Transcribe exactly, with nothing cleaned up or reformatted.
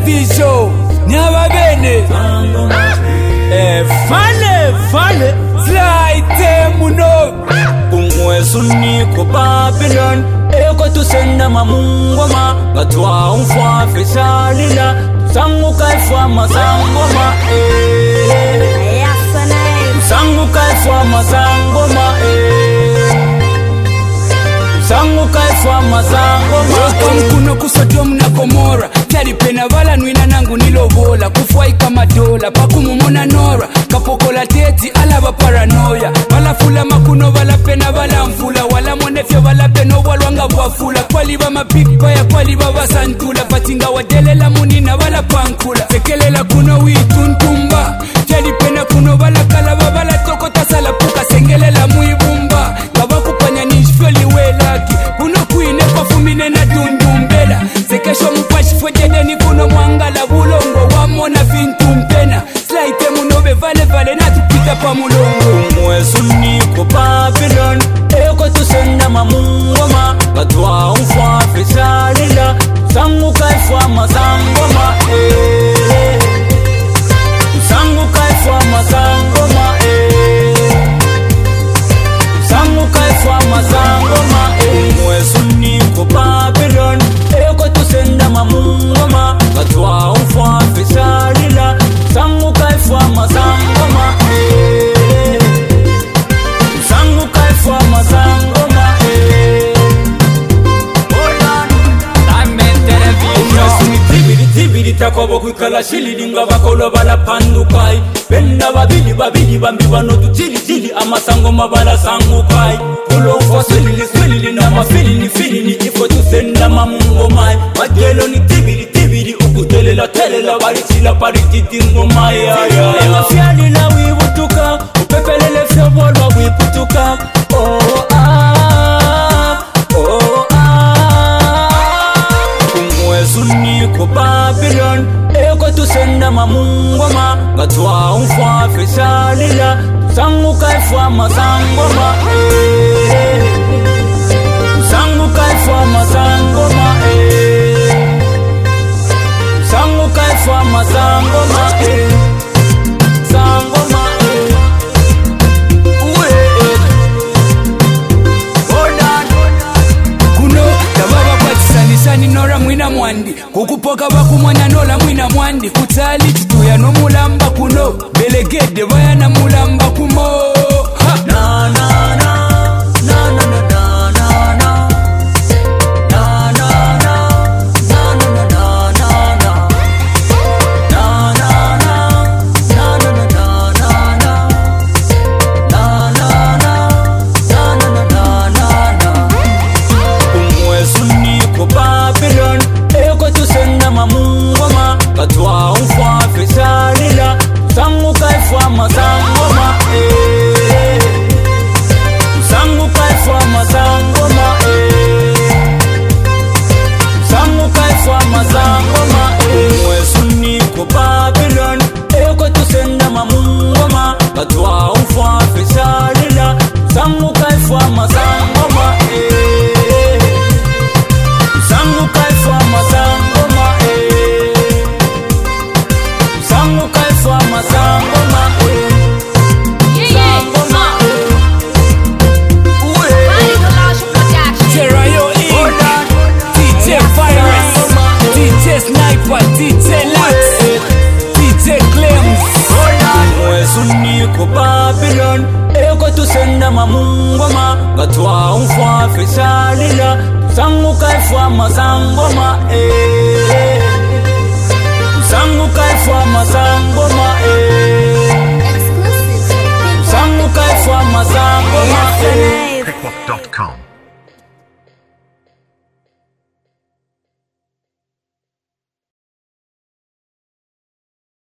television nyaba bene eh fale fale slide muno kumwesu niko Babylon eko tusenda mamungoma gatwa umfwa fesalila sangu kaifwa mazangoma eh sangu kaifwa mazangoma eh sangu kaifwa mazangoma kuno kusoto mna komora tari pena vala nwina nangu nilobola kufwai kama dola pakumumona nora kapokola teti alaba paranoia vala fula makuno vala pena vala mfula wala monefyo vala peno walwanga wafula kwali ba mapikpa ya kwali ba basantula patinga wadelela munina vala pankula sekelela kuno wituntumba tari pena kuno vala kalaba vala tokota sala puka sengelela muibumba kabakupanya nishfeli welaki kuno kuine pafumine na dundumbela sekesho mupashi fwedede ni kuno mwangala bulongo wamona vintumpena slaite munobe vale vale natupita pa mulongo mwesu niko Babylon eko tusenda mamungoma katwa umfwa fesalila sangu kaifwa mazangoma eh sangu kaifwa mazangoma eh sangu kaifwa mazangoma eh mwesu niko Babylon eko tusenda mamungoma katwa umfwa fesalila sangu kaifwa mazangoma eh sangu kaifwa mazangoma eh hola amen television tibiri tibiri takobo kwikala shililinga bakolo bala pandukai benda babili babili bambi bano tutili tili amasangoma bala sangukai kulo fosilili swilili na mafili ni fili ni ifo tusenda mamungoma magelo ni tibiri tibiri ukutelela telela bali chila parititi ngoma ya ya mafyali la wibutuka upepelele fyobolwa wiputuka oh ah oh ah kumwesu niko Babylon eko tusenda mamungoma gatwa umfwa fesalila sangu kaifwa mazangoma eh sangu kaifwa mazangoma eh sangu kaifwa mazangoma eh sangoma eh uwe hola kuno tababa kwatisanisani nora mwina mwandi kukupoka bakumwanya nola mwina mwandi kutali tutuya no mulamba kuno belegede baya na mulamba kumo ha. na na na na na na na na na na na na na na Babylon eko tusenda mamungoma katwa umfwa fesalila sangu kaifwa mazangoma eh sangu kaifwa mazangoma eh sangu kaifwa mazangoma eh mwesu niko Babylon eko tusenda mamungoma katwa umfwa fesalila sangu kaifwa mazangoma eh sangu kaifwa mazangoma eh sangu kaifwa mazangoma eh sangoma eh uwe Jerayo in D J Virus D J Sniper D J Lax D J Claims mwesu niko Babylon eko tusenda mamungoma gatwa umfwa fesalila sangu kaifwa mazangoma eh sangu kaifwa mazangoma eh sangu kaifwa mazangoma eh Hip hop dot com